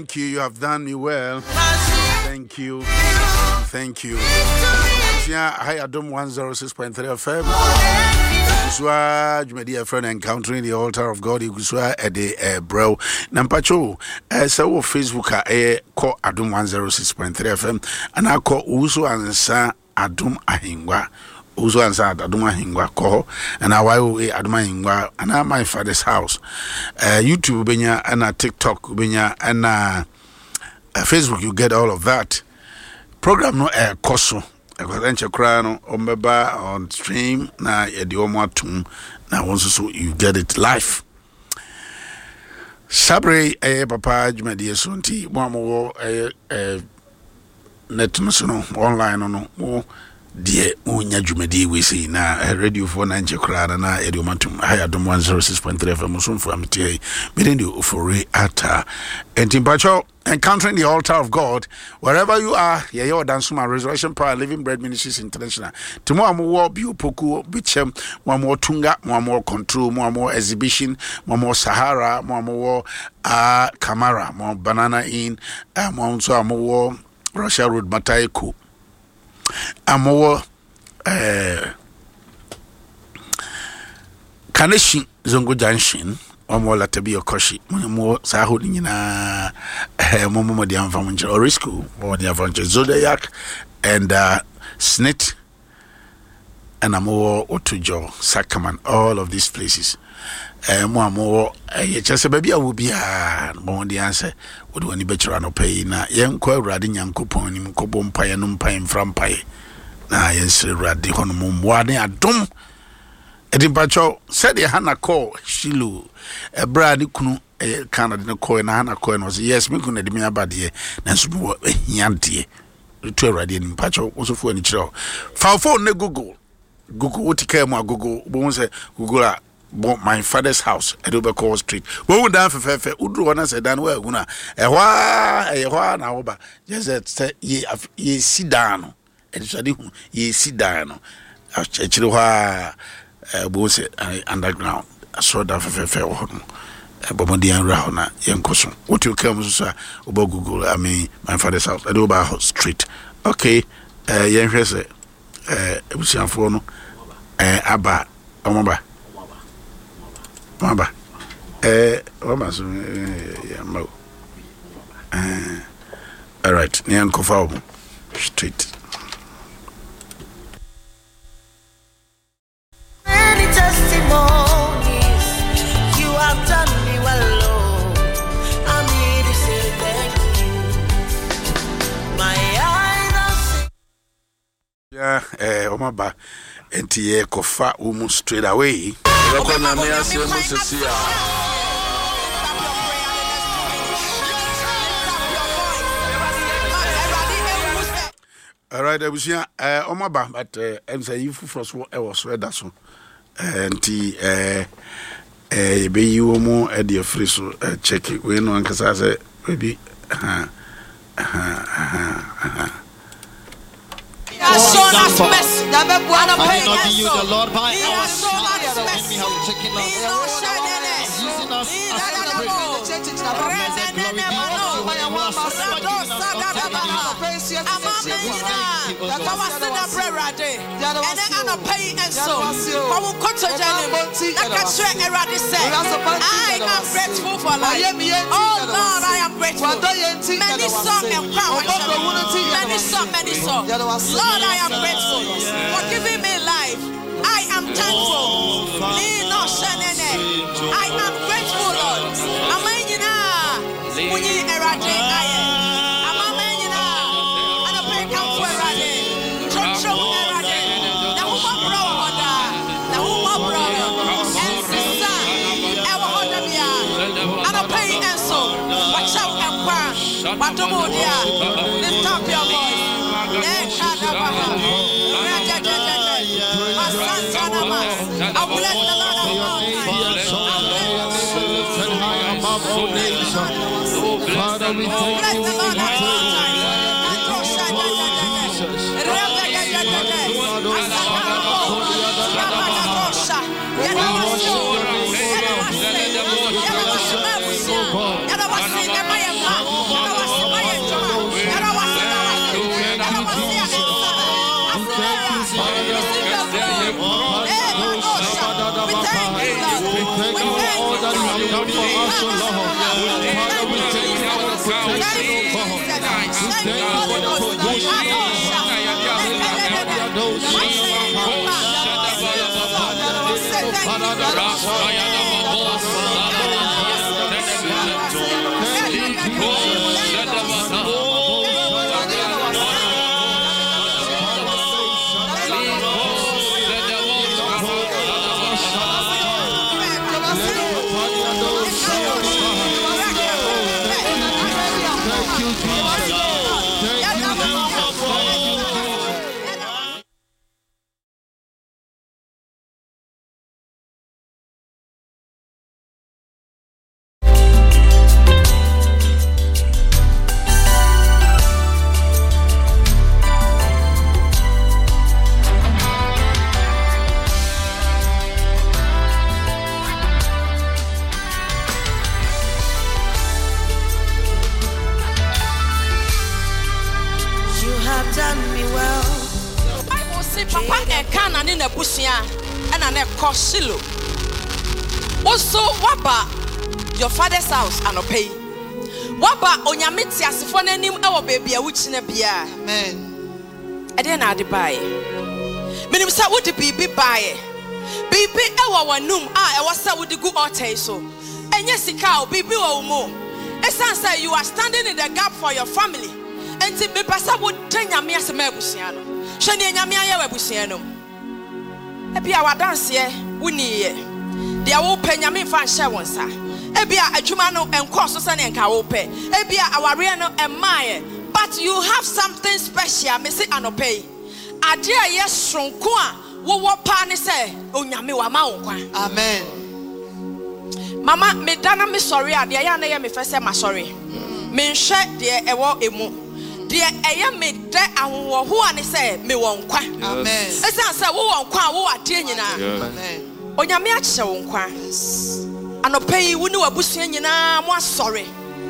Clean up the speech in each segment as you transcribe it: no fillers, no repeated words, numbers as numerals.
Thank you. You have done me well. Thank you. Thank you. Yeah, I Adom 106.3 FM. Kuswa Jumedia friend encountering the altar of God. Kuswa the bro. Nampacho. So Facebook call Adom 106.3 FM. And I call Uso Ansa Adom Ahingwa. Uso Ansa Adom Ahingwa call. And I will Adom Ahingwa. And I'm my father's house. YouTube benya and TikTok benya and Facebook. You get all of that. Program no koso. On stream na yediomatum na wonso you get it live. Sabre papa jumadi sonti mo net no online no mo de unya jumadi we see na radio for na nchekra na yediomatum Adom 106.3 FM so for amtie medendi ofori ata entimpacho encountering the altar of God wherever you are. Yeah, you're dancing my Resurrection Power Living Bread Ministries International. Tomorrow more Biopoku, Bichem, one more Tunga, one more Control, one more Exhibition, one more Sahara, one more Camara, more Banana Inn, more Russia Road Mataiku, more Kaneshi Zongo Junction. Omo latabi okoshi mo saho nyina mo di amfamunche orisku mo di amfamunche Zodiac and Snit and amo Otujo Sakaman, all of these places mo chese baby awubia mo di answer would wani betra no pay na yenko awrade nyankopon ni mkobo mpaye no mpaye mframpaye na yense awrade hono mo mwane adom Edimpacho said the Hannah call Shilu a brand kunu Canada no coin Hannah coin was yes, me couldn't admit about the Nansu Yanti to a radiant Pacho was for any chill. Foul ne Google what came my Google won't say Google my father's house at Ubacall Street. We went down for Fefe Udru one said Dan well guna a while now just ye sit down and study ye sit down. Actually both underground so that for Bomodian Rahona Yankoson. What you come to about Google, I mean my father's house at Oba Street. Okay, young Hesse Usianfono Abba Omaba Mamba all right, Nyankofao Street. You have done me well, Lord. I need to say thank you. My eyes are Omaba NTA Kofa almost straight away. All right, I was here Omaba, but I'm saying you first was read that so. Anti be you more at your free so check it when one can say maybe shown us mercy. Have not you the Lord by our side when we have taken us using us as a blessed glory be unto I am grateful for life. Oh Lord, I am grateful. Many songs and power. Many songs. Lord, I am grateful for giving me life. I am thankful. I am grateful, Lord. Lift up your voice. I bless the Lord of all time. Father, we thank you. Shilo. Also, waba your father's house and pay. Waba onyamiti asifo nanim ewo baby a wuchi na bia. Amen. Ade na ade bae. Menim sa wodi bibi bae. Bibi ewo wanum a ewo sa wodi gu altar so. Enye sika o bibi wo mo. Esan say you are standing in the gap for your family. Enti me pasa wo nyame asema abusia no. Hwe ne nyame aye abusia no. Ebia wadanse wuniye de a wo nyame fa nhye wonsa ebia adwuma no enko so se ne nka wo pe ebia aware no emaye but you have something special me say anope ade a ye sonko a wo pa ne se onyame wa ma wo kwa. Amen. Mama me dana me sorry ade ya na ye me fese ma sorry me nhwe de ewo emu de eye me de ahowo ho ane se me won kwa. Amen. Esan se wo won kwa wo ade nyina. Amen. Onyame ache wo nkwa anopai wo ni wabusua nyina mo asore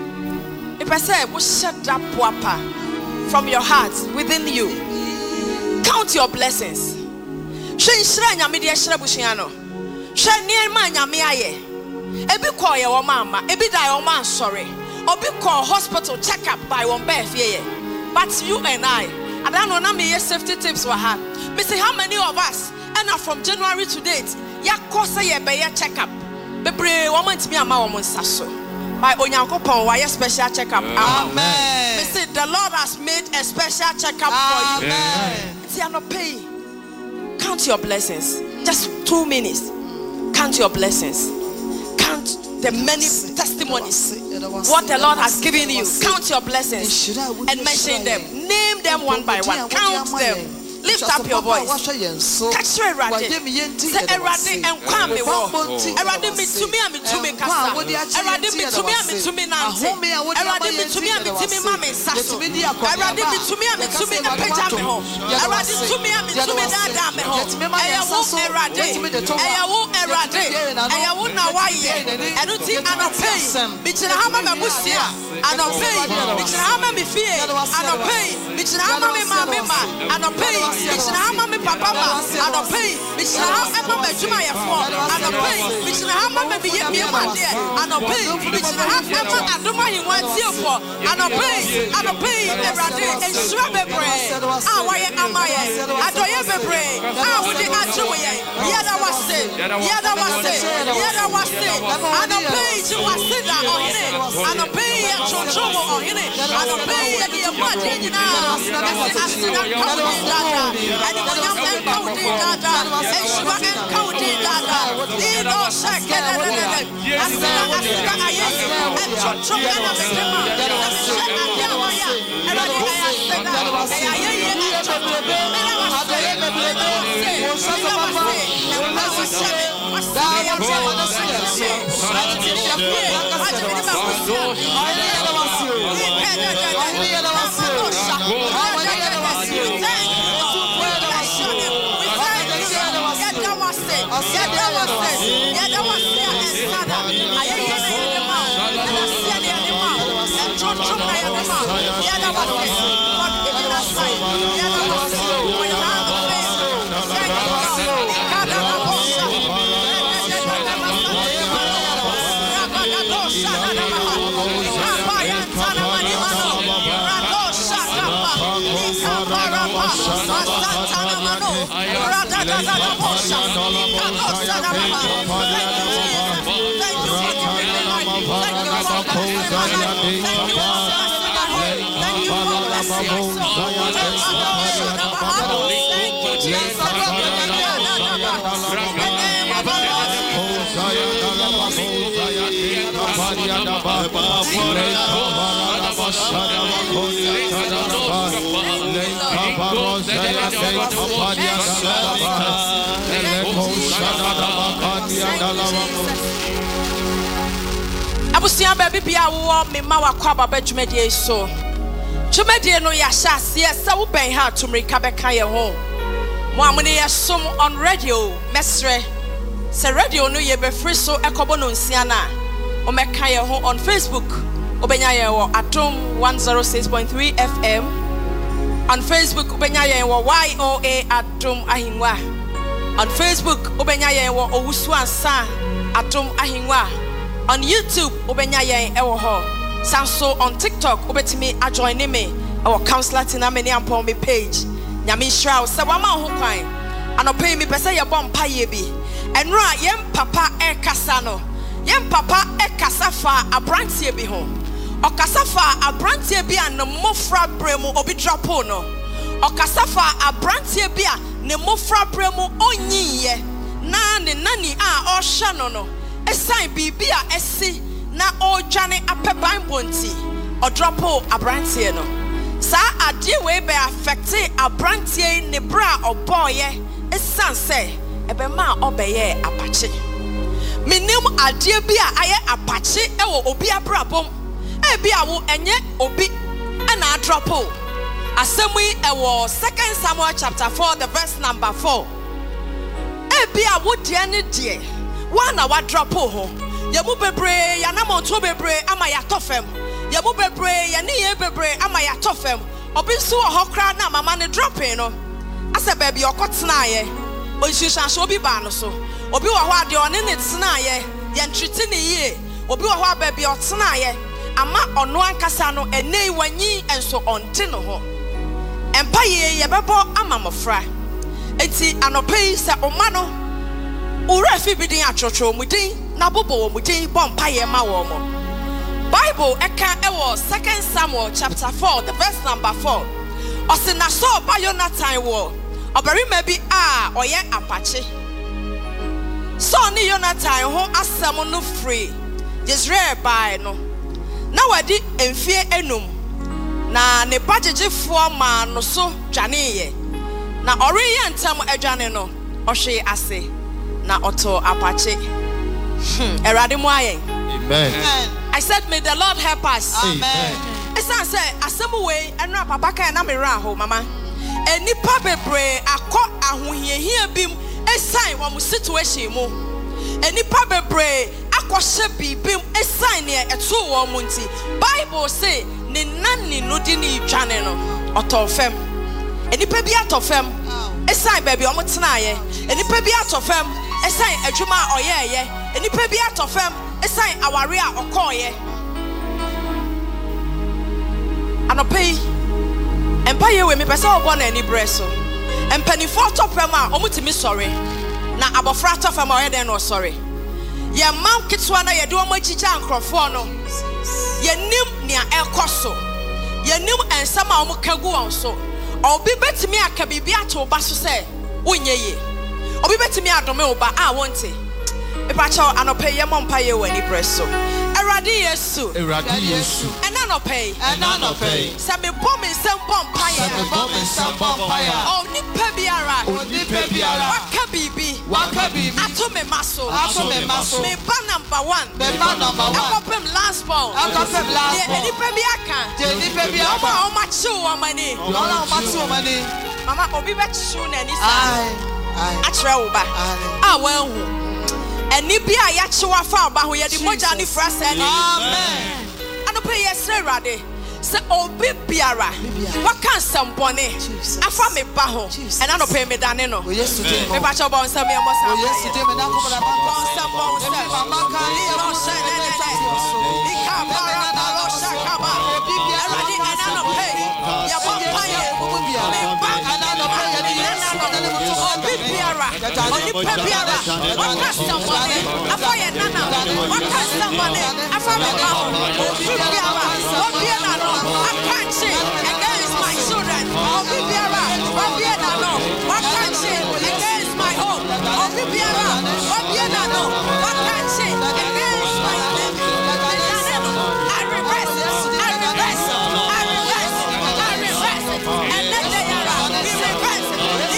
epese wo sheda poapa from your heart within you. Count your blessings. Hwenhira nyame de hira busua no hwe niema nyame aye ebi call ye wo mama ebi die wo man sorry obi call hospital check up by one birth ye but you and I don't know na me safety tips for her. Me say how many of us and from January to date ya kosa ye be ya check up bebre woman timi ama wo nsaso by onyankopon wa special check up. Amen. Me say the Lord has made a special check up for you. Amen. See no pay. Count your blessings. Just 2 minutes. Count your blessings. Count the many testimonies what the Lord has given you. Count your blessings and mention them. Name them one by one. Count them. Lift up your voice. Catch your Erade. Say Erade and Kwame wo. Erade me to me kasa. Erade me to me nante. Erade me to me mame saso. Erade me to me epeja me ho. Erade to me dada me ho. Eyawo Erade. Eyawo Erade. Eyawo na waye. Enuti anopei. Bichina hama me busia. Anopei. Bichina hama me fie. Anopei. Bichina hama me mama. Anopei. Bichina hama me papa ma. Anopei. Bichina hama me juma ye fo. Anopei. Bichina hama me biye ma de. Anopei. Bichina hama adoma hinwanti fo. Anopei. Erade ensura bebre. Ah waye amaye. Adoye bebre. Ah wodi ajuwe ye. Yada wase. Anopei ji wasida ohine. Anopei ya chochomo ohine. Anopei ya diye mwade nyina. Asina kaudi dada. Anyone else and kaudi dada. Eshwa and kaudi dada. Dino shakele. Asina aye. And chochomo na msema. Shaka diawaya. Eradi ayasena. Ayaye and chochomo. Abusia baby bia wo me ma wakwa baba dwumadie so dwumadie no ya hyase se wo ben ha tumrika beka ye ho mo amune ye som on radio mesre se radio no ye be free so ekobo no nsia na o meka ye ho on Facebook obenya ye wo atom 106.3 FM on Facebook obenya ye wo YOA atom ahingwa on Facebook obenya ye wo owusu ansa atom ahingwa on YouTube obenya yen ewo ho sanso on TikTok obetimi ajoin me ewo counselor tina many ampon me page nyame shraw se wama ho kwan anope mi pese ye bom paye bi enra yem papa e kasa no yem papa e kasa fa abrantie bi ho o kasa fa abrantie bi an mofra bremu obi dropo no o kasa fa abrantie bi a ne mofra bremu onyiye na ne nani a o hye no Esai bibia esi na ojane apeban bonti odropo abrantie no sa ade we be affect abrantie ne bra oboye esan se ebe ma obeye apache minim ade bia aye apache ewo obi abrabom ebia wo enye obi na adropo asemu ewo 2 Samuel chapter 4 the verse number 4 ebia wo de ne de Wana wa drop ho ya mu bebre ya na monto bebre ama ya tofem ya mu bebre ya ni ye bebre ama ya tofem obi nso ho kra na mama ne dropping no asa baby okotena ye onhihya so obi ba no so obi wo ho ade one ne tena ye ya ntriti ne ye obi wo ho baby otena ye ama ono ankasa no enei wanyi enso onte no ho empa ye bebo ama mofra enti anopai se oma no Ura fi bidin achocho mudin na bobo mudin bompa ye ma wo mo Bible eka ewo 2 Samuel chapter 4 the verse number 4 Osina so ba Jonathan wo obarima bi a oye apache So ni Jonathan ho asem no free Israel bai no na wadi emfie enum na ne bagegefo ma no so dwane ye na oriye ntam adwane no ohwe ase na auto apache erade mo ayen Amen. I said may the Lord help us. Amen. Esan say asemu we enra papa kan na me ra ho mama enipa bebre akọ ahohiehia bim esan wo situation mu enipa bebre akọhye bibim esan ne eto wo mu nti Bible say ne nani no di ni dwane no otofem enipa bi atofem esan baby omo tenaye enipa bi atofem esan adwuma oyeye enipa bi atofem esan aware a okoye anopai empaye we me pesa obo na ani breso empanifo atofem a omutimi sore na abofra atofem oyede no sore ye mam kitwa na ye de omo chicha ankrofo no ye nim nia ekoso ye nim ensama omo kagu won so obi betimi aka bibia to ba so se wonyeye obi betimi adome oba a wonte epacho anope ye mompa ye wani breso erade yesu ena no pay se me bom nsem bom paye oh nipa biara waka bibi ato me maso me ba number 1 akopem last ball ye nipa biaka o ma chiu o mani mama obi be chiu na ni sa atre wo ba a wanhu eni bia ya chiwa fa oba ho ye di moja ni frase ni amen anope yesre rade se obi biara waka nsambone afa me ba ho ena no pe me dane no me ba cho bon se me mo sa yesterday me na ko ba bon se mama ka ni no se ni ka para na ro shakaba obi biara di ena no pe ya bon pa ye me ba ana no pe ya di obi biara Only Papiara, what customer, a fire nana, what customer, a family, what piano, a country, against my children, Only Piara, what piano, what country, against my home, Only Piara, what piano, what country, against my home. I reverse it, I reverse it, I reverse it, I reverse it, and let the yara be reversed.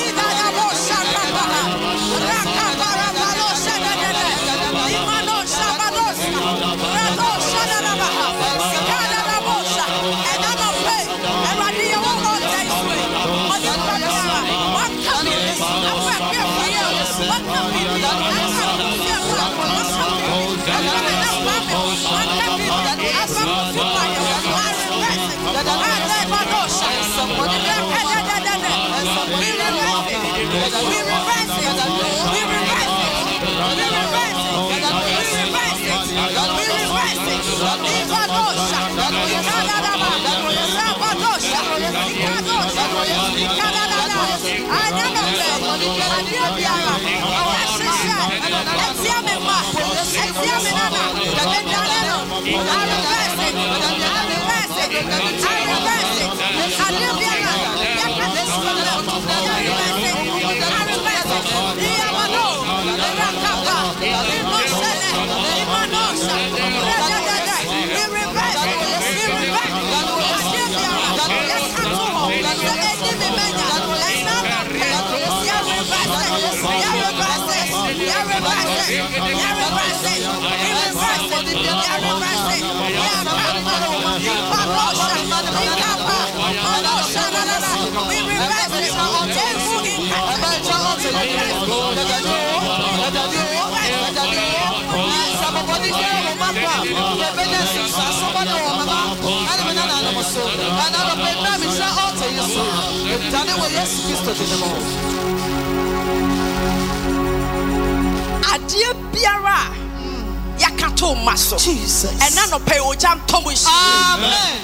Adia biara yakato maso Jesus and none of pay ojam tomushi amen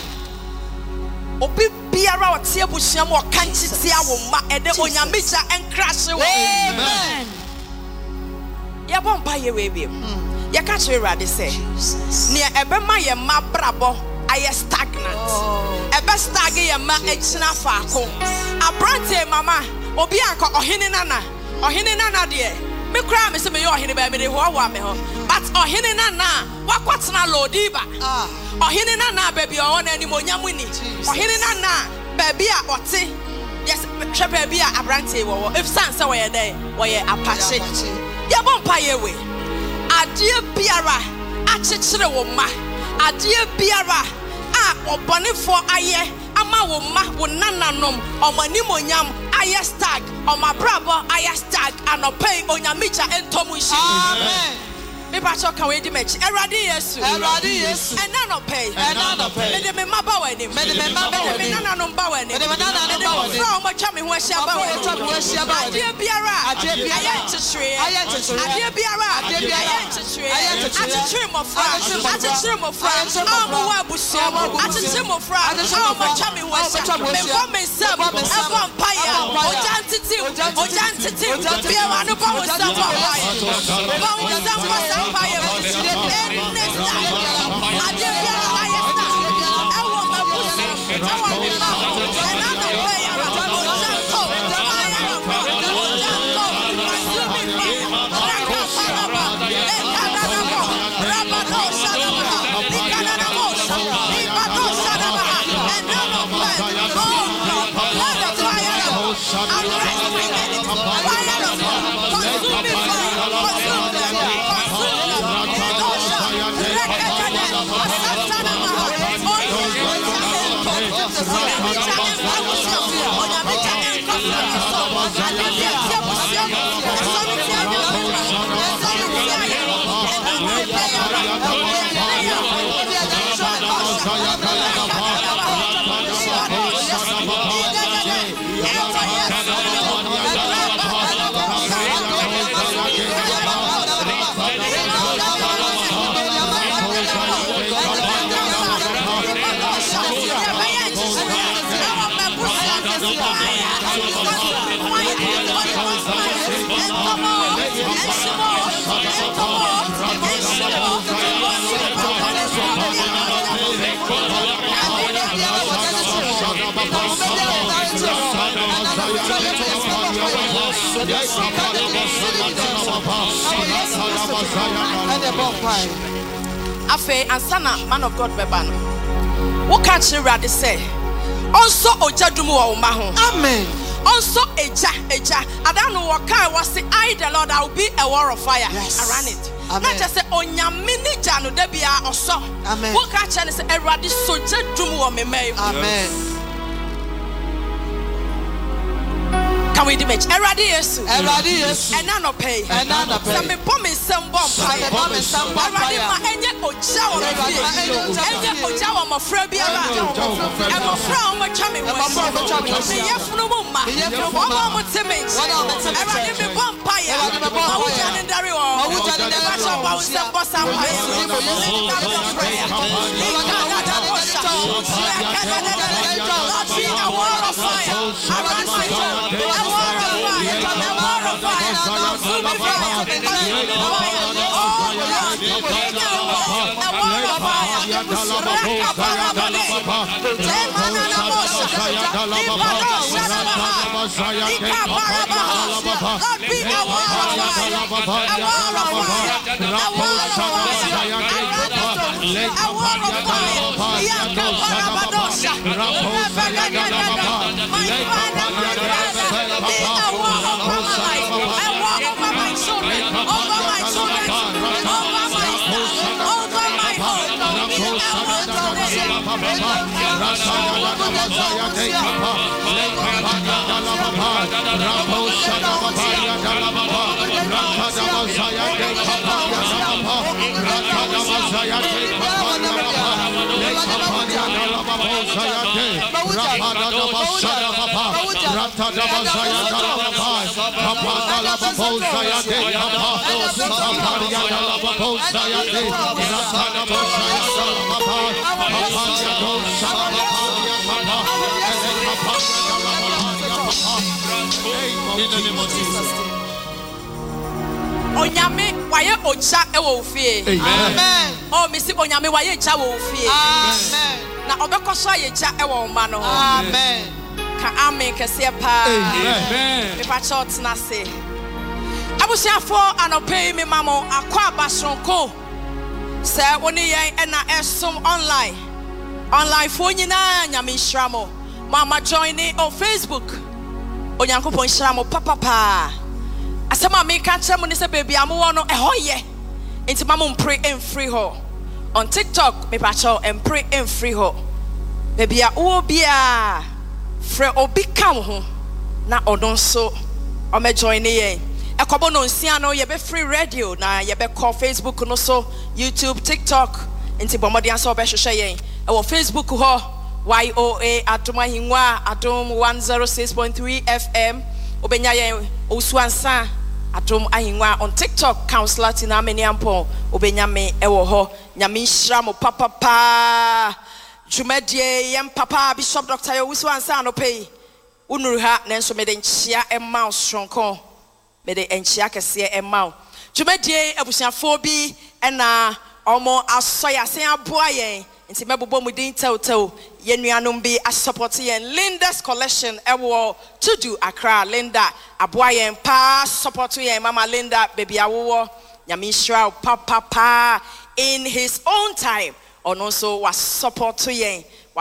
obi biara otie busham o kanchi tia wo ma ede onyamija encrash wo amen ya bompa ye we yaka chere rade say ne ebe ma ye ma brabo aye stagnant ebe stag ye ma echina faako abrante mama obi anko ohene nana de me cry me say me yo ohene ba me de ho wa me ho but ohene nana wakwatena lodiba ohene nana baby o na anim onyam ni ohene nana baby a ote yes hwe baby a abrante wo if san say we dey we apache ya bompa ye we ade biara achechire wo ma ade biara a obonefo aye ama wo ma wo nananom omanimonyam aye stag omabrabo aye stag anopay onyamicha entomushi amen me pacho kan we di mechi erade yesu and none pay me de me maba wani me de me nananom ba wani me de from mo twa me ho ahia ba wani ade biara aye chichire ade biara achichire mo fra amu wa busia achichire mo fra amu mo twa me ho ahia me for me sab ebon paya ojantiti biara no ba wo sab ba wo sab Empire Afe ansana man of God bebano. What can't you rather say? Also ojadumu wa umaho. Amen. Also eja. I don't know what kind was the I the Lord I will be a war of fire around it. Amen. Not just say onyamini janu debia also. Amen. What can't you say eradi sojadumu wa meme. Amen. Can we dimage? Eradi Yesu. And none of pay. Some bomb some bomb. Eradi ma enye ojawa me. Enye ojawa ma frabia ba. E mo fra o ma chame wo. Me yefunu mo ma. Omo mo timage. Eradi me bomb paye. Ma wo jani ndari wo. Ma wo jani ndari wo. Ma wo sem boss am paye. In the name of Jesus. Onyame waye ocha ewo fie. Amen. Oh misi onyame waye cha wo fie. Amen. Na obekoso aye cha ewo ma no. Amen. Ka amen kese pa. Amen. Me pa chot na se. Abusiafo anope me mamo akwa abasonko. Se woni yen na esom online. Online fo nyina nyame hyramo. Mama join me on Facebook. Onyankopon hyramo papa. Asema me ka kire mo ne se baby amowo no ehoye. Enti mama mpre emfree ho. On TikTok me pa cho empre emfree ho. Baby a wo bia frɛ obi ka ho na odon so o me join yen. Ekobo no nsia no ye be free radio na ye be call Facebook no so YouTube TikTok enti bomodian so be hwehwe yen. E wo Facebook ho YOA Adom Ahengua Adom 106.3 FM obenya yen osuansa Adom Ahengua on TikTok Counselor Tina Meniampo obenya me ewo ho nyame hyira mo papa Jumedie yem papa Bishop Dr. Osuansa no pay unuru ha nenso me de nchia emma osronko me de nchia kese emma Jumedie abusiafo bi na omo asoya sen aboa yen nti mebobom din tewtew yenuanom bi a support yen Linda's collection ewo to do Accra Linda aboa yen pa support yen mama Linda baby awo nyame hyira papa in his own time and also was support yen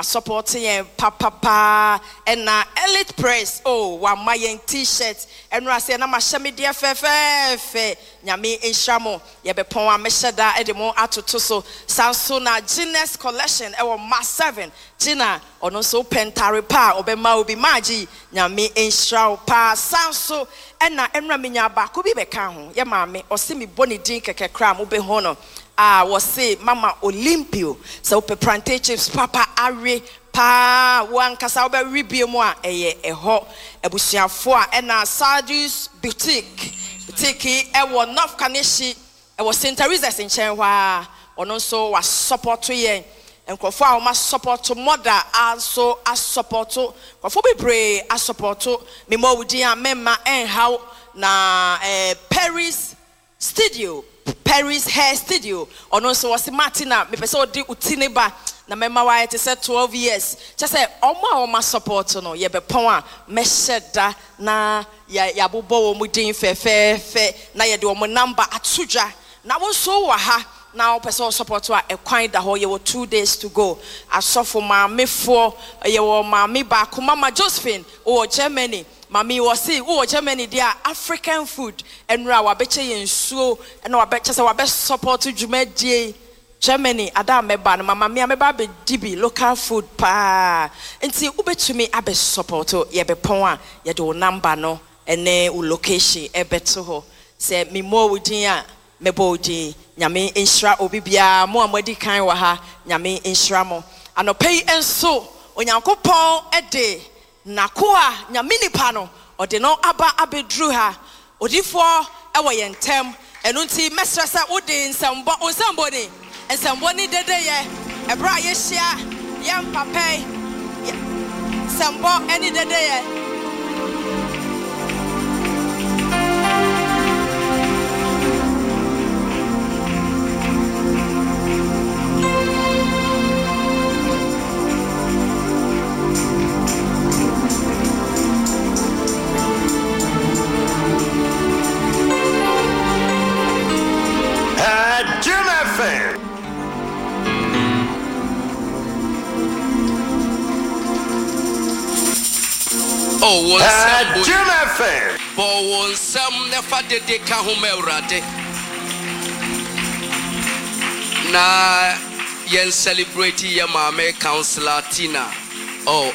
papa and na Elite Press wa my t-shirt and I say na ma hye me de fefe nyame enhyamo ye be pon a me hyeda edemo atoto so sanso na Guinness collection ewo ma 7 Gina ono so pentare pa obema obi maji nyame enhyira pa sanso na enra menya ba ko bi be ka ho ye maame o se me boni din keke kra mo be ho no was say mama Olympio so pe plantain chips papa are pa wan kasa obe ribie mu a eye eho ebusuafo a na Sadus boutique e wo North Kaneshi e wo St. Teresa's nchen hwa ono so was support yen enkofo a ma support mother also a support kofo bebre a support me mo wudi a memma enhaw na Paris hair studio ono so was Martina me pese odi utineba na mema wa it say 12 years just say oma support no ye be pon a me sheda na ya bobo wo mu din fe na ye de wo number atudwa na wo so wa ha now person support to a kwan da ho ye 2 days to go asofo maame fo ye wo maame ba ko mama Josephine o Germany mami was see o Germany dia African food enra wa beche yensuo na wa beche se wa be support dwumadie Germany ada meba no mama me ameba be dibi local food pa enti ubetumi abe support ye be pon a ye do number no ene u location ebeto ho se me mo wudin a mebodi nyame enhira obibia mo amadi kan wa ha nyame enhira mo anopei enso onyankopon ede nakoa nyame nipa no ode no aba abedru ha odifo ewo yentem enu nti mesresa ode nsambo ni dede ye ebra ye hia ye mpapai sambo eni dede ye Oh, one Jim FM. But one some never did they come home already. Na yen celebrate your mama Councilor Tina. Oh.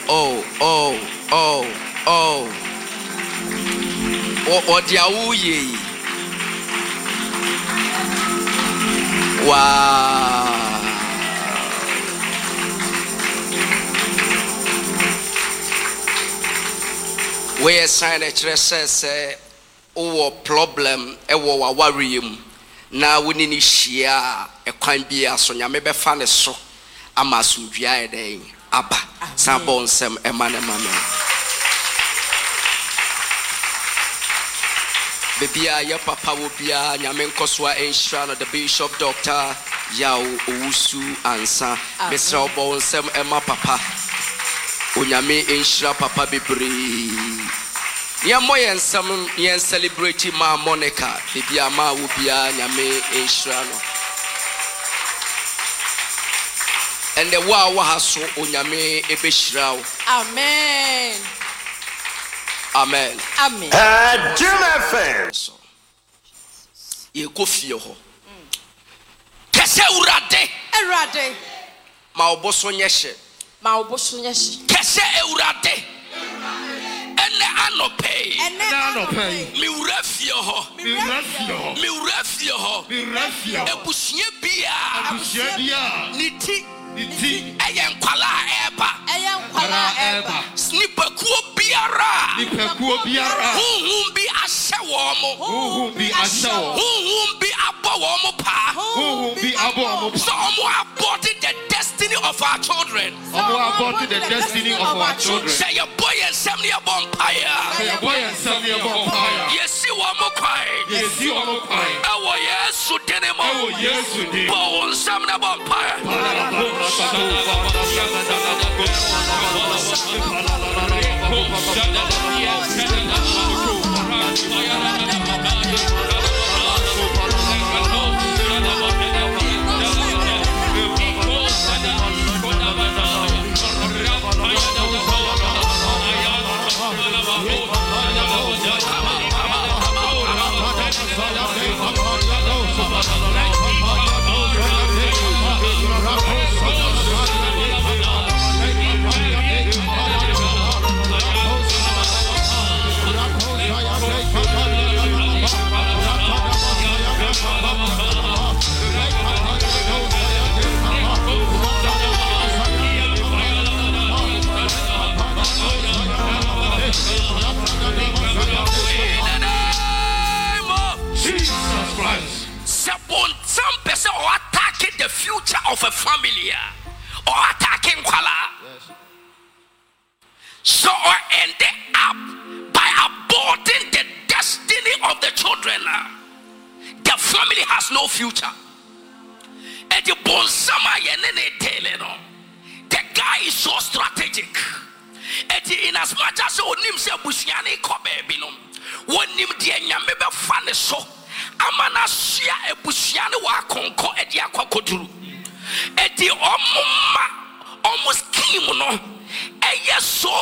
What dia uye. Wow. We sign a say oh problem e wo wa wariyem na woni ni hia e kwan bia so nyame be fa ne so ama sumdua e den aba sabon sem e mane bebia ya papa wo bia nyame nkoswa enhira no the bishop doctor Yao Owusu ansa mesra obon sem e ma papa onyame enhira papa bebre ya moyen sam yen celebrate ma Monica bibia ma wo bia nyame enhira no and the wa ha so onyame ebehira wo amen Jim FM ye ko fie ho kese urade ma oboso nyehye kese urade ene anopei mi urafie ho ebusie bia niti eyenkwala eba snipakuo biara huhum bi ahye wo huhum bi abo wo pa so omo aborted the destiny of our children say your boy and some near bonfire yes you are mo kwai awo yesu denemo bo some na bonfire the future of a family or attacking Kuala. So or ended up by aborting the destiny of the children. The family has no future. And the bonsama yenene teleno. Why is so strategic? In as much as onim se busiane ko baby no wonim de anyame be fa ne so amana sia ebusiane wa konko e de akwakoduru e di omma almost scheme no eye so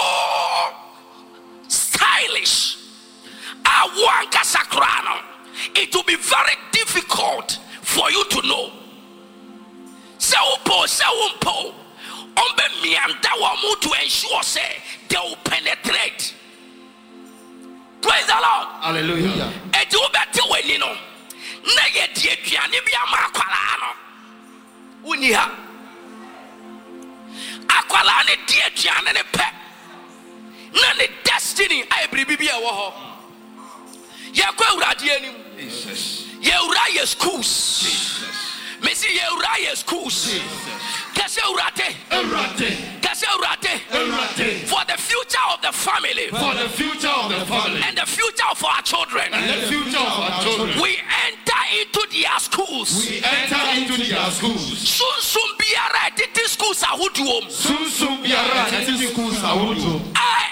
stylish awanka sakrano. It will be very difficult for you to know. Se umpo ombe mianda wa mu to ensure say they will penetrate. Praise the Lord. Hallelujah. E do better when you know. Na ye die aduane bia ma akwala no. Uni ha. Akwala ne die aduane ne pe. Na ne destiny ai bribi bia wo ho. Ye kwa urade anim. Jesus. Ye ura schools. Jesus. Messi ye ura schools. Kase urate. Kase urate. For the future of the family. For the future of the family. And the future of our children. And the future of our children. We enter into their schools. We enter into their schools. Soon biara titi schools ahuduom. Soon biara titi schools ahuduom.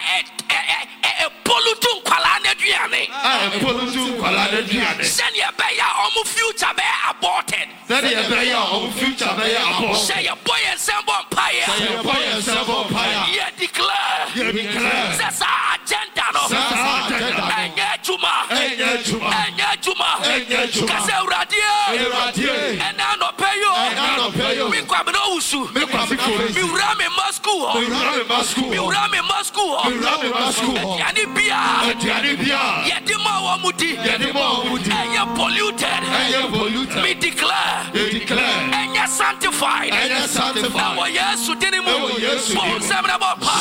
Polutun kwalane duane. Polutun kwalane duane. Send your beya omu future be aborted. Send your beya omu future be aborted. Say your boy and sembo empire. Say your boy and sembo empire. Ye declare. Ye declare. Say agenda no. Enye juma. Enye juma. Enye juma. Enye juma. Kase uradie. Uradie. Ena no peyo. Ena no peyo. Mi kwa bino usu. Mi kwa bino. Mi urame masku. Mi urame masku. Mi urame masku. Mi urame masku. Yani bia. Yani bia. Yedimo wamudi. Yedimo wamudi. Enye polluted. Enye polluted. Mi declare. Mi declare. Enye sanctified. Enye sanctified. Ewo Yesu dini mu. Ewo Yesu. Bon semna bo pa.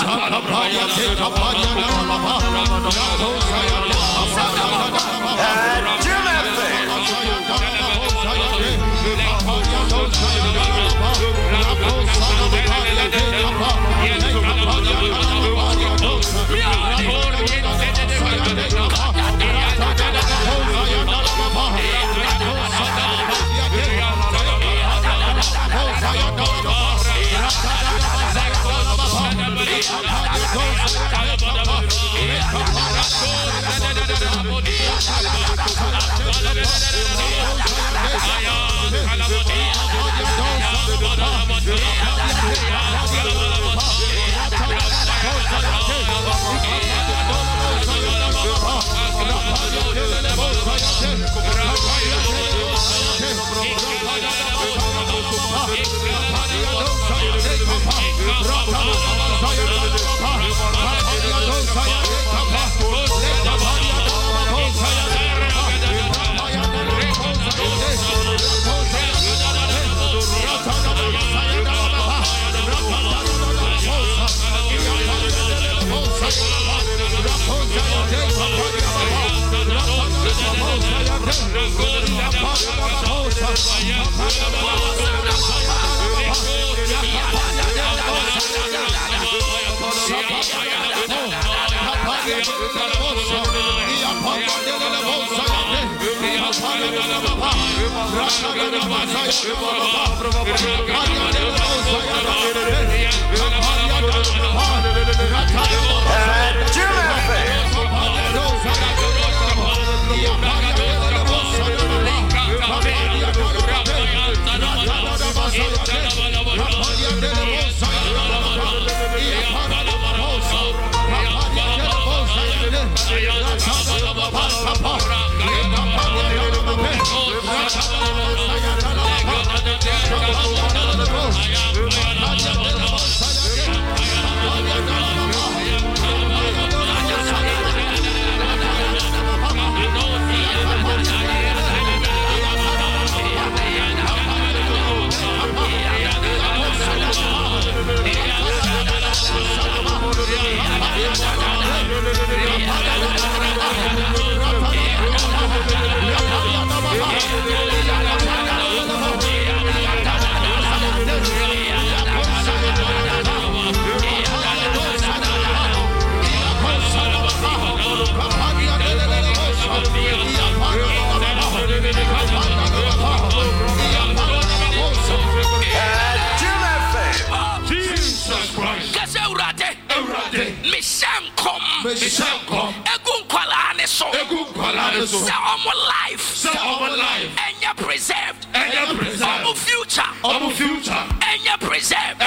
Egunkwalane so. Say omo life. Enya preserved. Omo future. Enya preserved.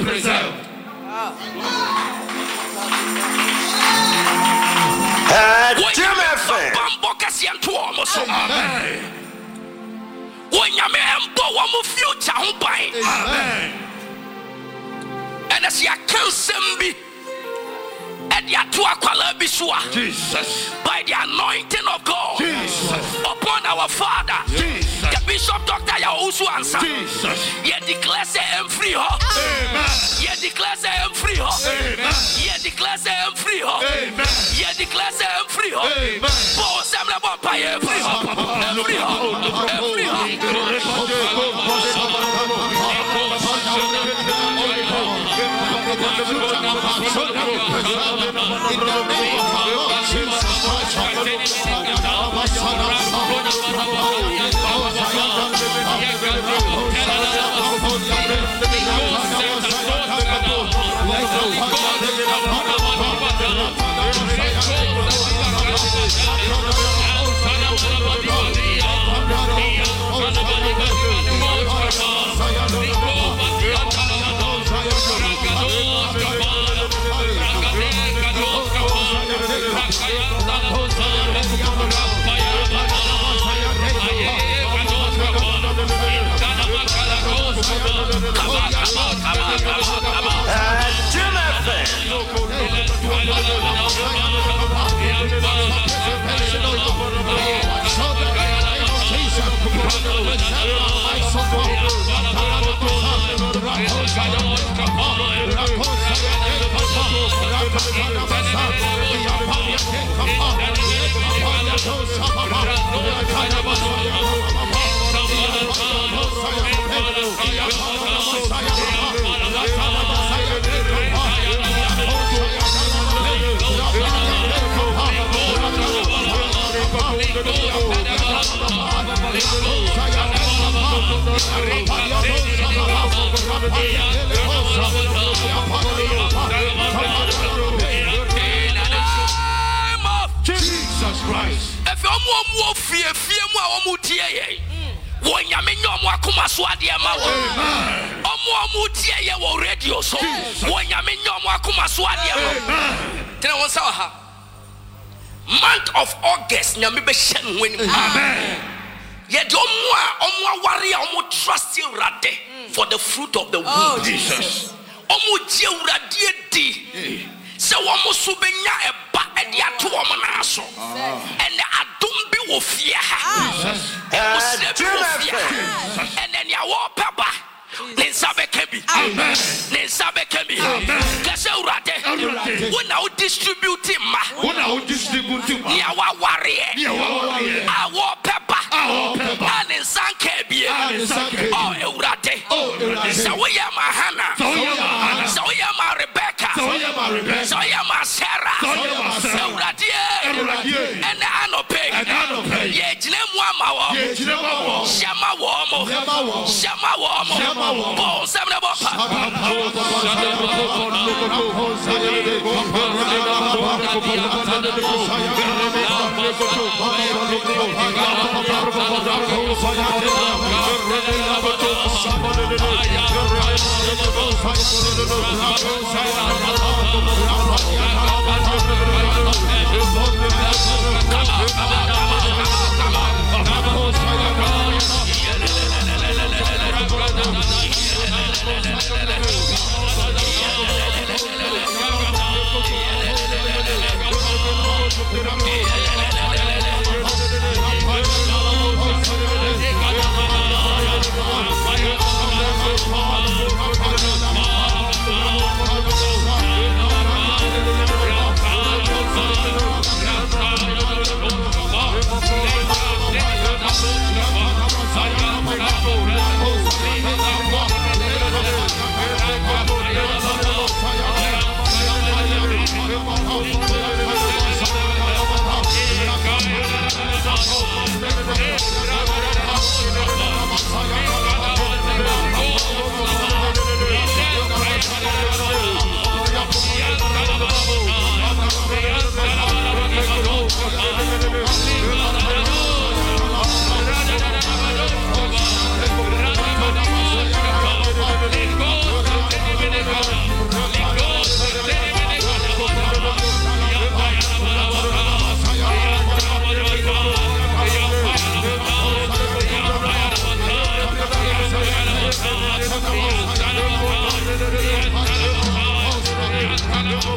Jim FM. Bambo kasianto omo so. Amen. Wonyame embo omo future ho ban. Amen. And as ya cansem bi Jesus, by the anointing of God, Jesus, upon our Father, Jesus, the Bishop Dr. Yausu Ansa, Jesus, ye declare say I'm free, ho. Amen. Ye declare say I'm free, ho. Amen. Ye declare say I'm free, ho. Amen. Ye declare say I'm free, ho. Amen. Paul Samuel Bompa, I'm free, ho. I'm free, ho. I'm free, ho. In the name of Jesus Christ, if you're more fear, more tie. When you mean your Makuma Swadi Amawa, Omuamutia will radio so. When you mean your Makuma Swadi Amawa, then I saw her. Month of August, Namibe Shen win. Amen. Yet, Omwa warrior, Omu trust you rade for the fruit of the womb. Jesus. Omu Jura deity. So Omu Subenya a ba and Yatu Omanaso. And Adumbi will fear her. And then Yawa Papa. Ninsabe Kebi. Ninsabe Kebi. Kase urade. Wona distribute ma. Yawa warrior. Awo Papa. Ninsan Kebi. Oh urade. Sawiya Mahana. Sawiya Ma Rebecca. Sawiya Ma Sarah. Urade. And Anope. Ye Jnemu Amawo. Shama Womo. Shama Womo. Paul Samuel Bompa.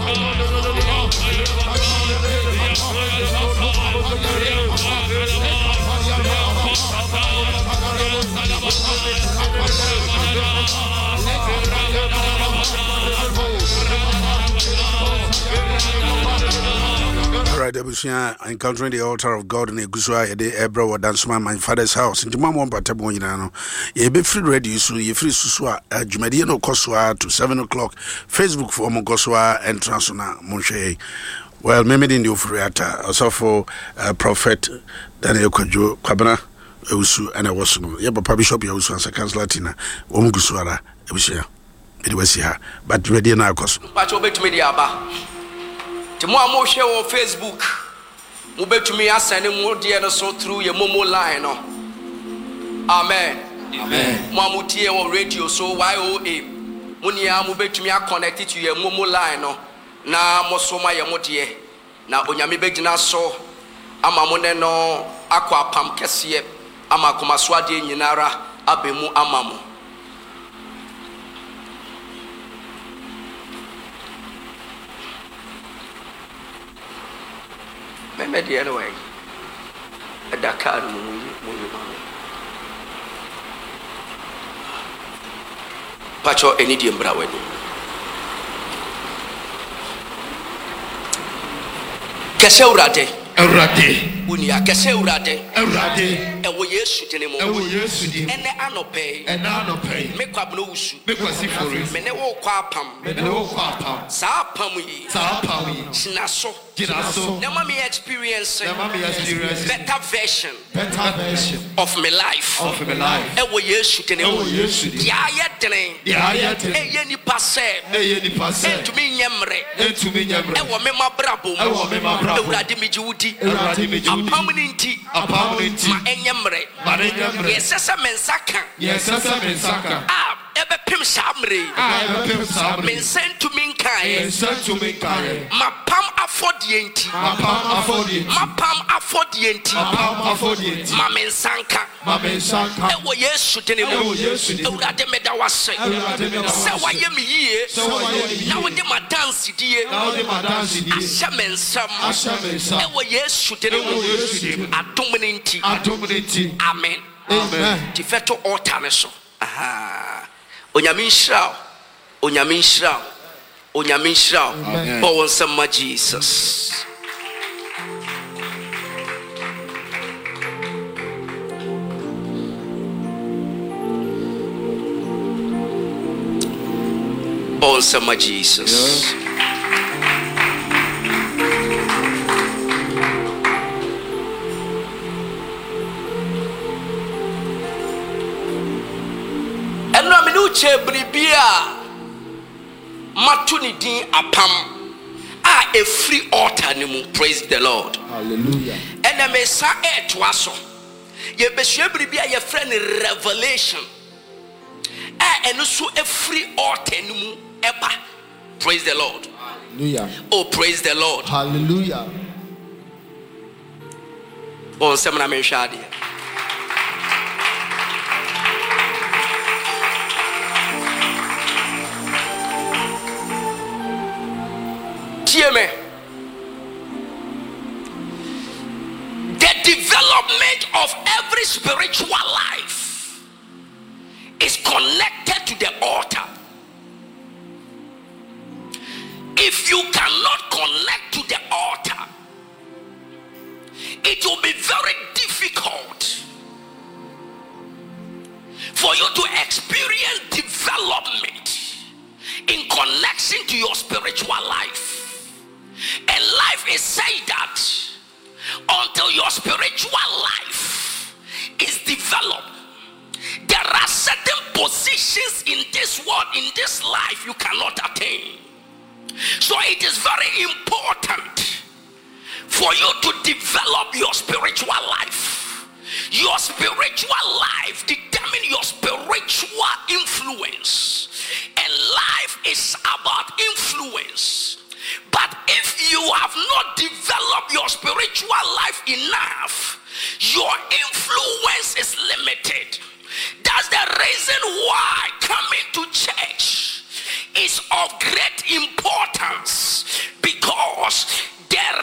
Right, encountering the altar of God in a Gusua, Ebra, or Dansman, my father's house. In Jumam Patabonino, ye be free radio, so ye free Susua, Jumadiano Kosua to 7 o'clock. Facebook for Mongosua and Transona Monche. Well, maybe in the Ufriata, also for Prophet Daniel Kojo, Kabana, Usu, and I was Yaba Bishop Yasu and Sakans Latina, Omgusuara, Ebusia. It was here, but ready now, Cos. But obey to me, the Abba. Tomorrow, more share on Facebook. Move to me, I send him more dear so through your Momo line. Amen. Amen. Mamutia or radio so YOA. Munia move to me, I connected to your Momo line. Na Mosoma Yamotie. Na Onyami Begina so. Amamone no aqua pam kesie. Amakumaswadi Ninara. Abemu Amamu. Maybe anyway, a Dakar, Pacho, any Dimbra wedding. Caseurate, Unia Caseurate, and we yes, and the Anope, make up no shoe, Menewo Quapam, Sapami, Sinaso. Never me experience better version of my life. And we are shooting any passe to me yamre and Wamema Brabo, Radimijudi, a permanent enyamre. Yes, a mensaka. Yes, a mensaka. Ebe pim samre. Men sent to Minkai. Mapam affordient. Mapam affordient. Mamensanka. Ewo yesu tenemu. Ewurade meda wase. Se wayem yie. Na wode ma dance die. Asha mensam. Ewo yesu tenemu. Adomnenti. Amen. Amen. Tifeto altar so. Aha. Onyamisha. Bowen sama Jesus. Bowen sama Jesus. Bribia Matuni din apam a free altar nimu. Praise the Lord. Hallelujah. And I may say it was so. Ye beshe bribia ye friend revelation. And also a free altar nimu eba. Praise the Lord. Hallelujah. Oh, praise the Lord. Hallelujah. Oh, semana menshadi. The development of every spiritual life is connected to the altar. If you cannot connect to the altar, it will be very difficult for you to experience development in connection to your spiritual life. And life is said that until your spiritual life is developed, there are certain positions in this world, in this life, you cannot attain. So it is very important for you to develop your spiritual life. Your spiritual life determines your spiritual influence. And life is about influence. But if you have not developed your spiritual life enough, your influence is limited. That's the reason why coming to church is of great importance,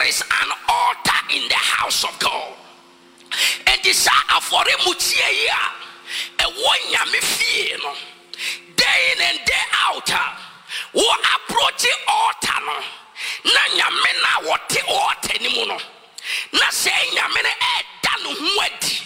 is an altar in the house of God. And this for a mutia a one yami fee no day in and day out. Who approach the altar no na nyamena what the altar ni muno na say nyamena danu huedi